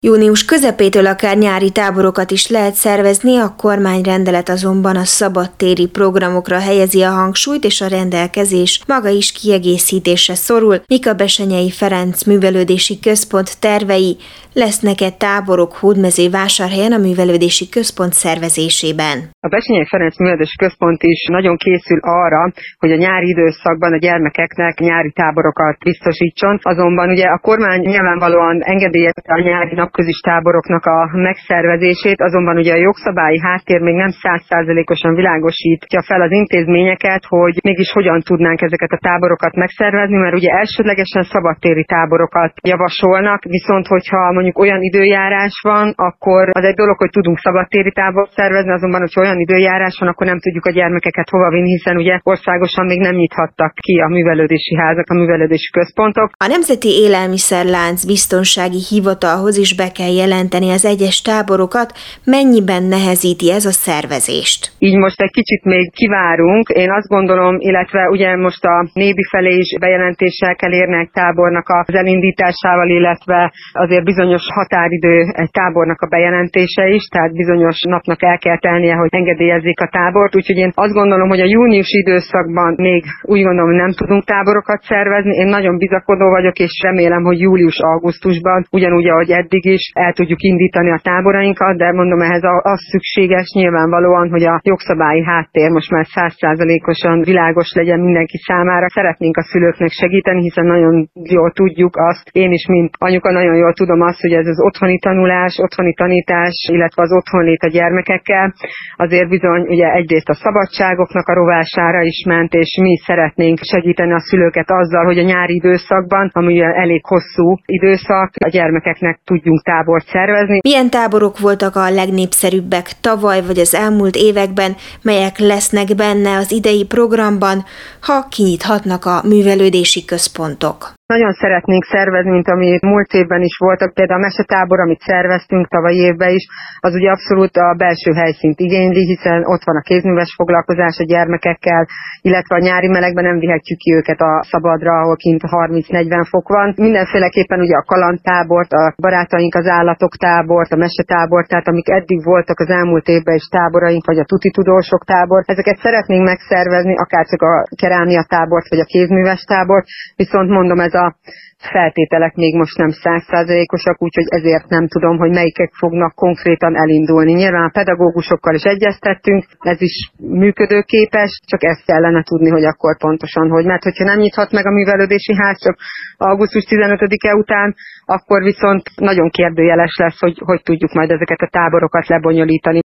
Június közepétől akár nyári táborokat is lehet szervezni, a kormányrendelet azonban a szabadtéri programokra helyezi a hangsúlyt, és a rendelkezés maga is kiegészítésre szorul. Mik a Bessenyei Ferenc Művelődési Központ tervei? Lesznek-e táborok Hódmezővásárhelyen a Művelődési Központ szervezésében? A Bessenyei Ferenc Művelődési Központ is nagyon készül arra, hogy a nyári időszakban a gyermekeknek nyári táborokat biztosítson. Azonban ugye a kormány nyilvánvalóan engedélyezte a nyári napközis táboroknak a megszervezését, azonban ugye a jogszabályi háttér még nem 100%-osan világosítja fel az intézményeket, hogy mégis hogyan tudnánk ezeket a táborokat megszervezni, mert ugye elsődlegesen szabadtéri táborokat javasolnak, viszont hogyha mondjuk olyan időjárás van, akkor az egy dolog, hogy tudunk szabadtéri tábort szervezni, azonban hogyha olyan időjárás van, akkor nem tudjuk a gyermekeket hova vinni, hiszen ugye országosan még nem nyithattak ki a művelődési házak, a művelődési központok. A Nemzeti Élelmiszerlánc Biztonsági Hivatalhoz is be kell jelenteni az egyes táborokat. Mennyiben nehezíti ez a szervezést? Így most egy kicsit még kivárunk. Én azt gondolom, illetve ugye most a Nébi felé is bejelentéssel kell érni egy tábornak az elindításával, illetve azért bizonyos határidő egy tábornak a bejelentése is, tehát bizonyos napnak el kell telnie, hogy engedélyezzék a tábort. Úgyhogy én azt gondolom, hogy a júniusi időszakban még úgy gondolom, nem tudunk táborokat szervezni. Én nagyon bizakodó vagyok, és remélem, hogy július-augusztusban, ugyanúgy, ahogy eddig is, el tudjuk indítani a táborainkat, de mondom, ehhez az szükséges nyilvánvalóan, hogy a jogszabályi háttér most már 100%-osan világos legyen mindenki számára. Szeretnénk a szülőknek segíteni, hiszen nagyon jól tudjuk azt, én is, mint anyuka nagyon jól tudom azt, hogy ez az otthoni tanulás, otthoni tanítás, illetve az otthonlét a gyermekekkel, azért bizony ugye egyrészt a szabadságoknak a rovására is ment, és mi szeretnénk segíteni a szülőket azzal, hogy a nyári időszakban, ami ugye elég hosszú időszak, a gyermekeknek tudjunk tábort szervezni. Milyen táborok voltak a legnépszerűbbek tavaly vagy az elmúlt években, melyek lesznek benne az idei programban, ha kinyithatnak a művelődési központok? Nagyon szeretnénk szervezni, mint ami múlt évben is voltak, például a mesetábor, amit szerveztünk tavaly évben is, az ugye abszolút a belső helyszínt igényli, hiszen ott van a kézműves foglalkozás a gyermekekkel, illetve a nyári melegben nem vihetjük ki őket a szabadra, ahol kint 30-40 fok van. Mindenféleképpen ugye a kalandtábort, a barátaink az állatok tábort, a mesetábort, tehát amik eddig voltak az elmúlt évben is táboraink, vagy a tuti tudósok tábor, ezeket szeretnénk megszervezni, akár csak a kerámia tábort, vagy a kézműves tábort, viszont mondom, ez a feltételek még most nem 100%-osak, úgyhogy ezért nem tudom, hogy melyikek fognak konkrétan elindulni. Nyilván a pedagógusokkal is egyeztettünk, ez is működőképes, csak ezt kellene tudni, hogy akkor pontosan hogy. Mert hogyha nem nyithat meg a művelődési ház csak augusztus 15-e után, akkor viszont nagyon kérdőjeles lesz, hogy tudjuk majd ezeket a táborokat lebonyolítani.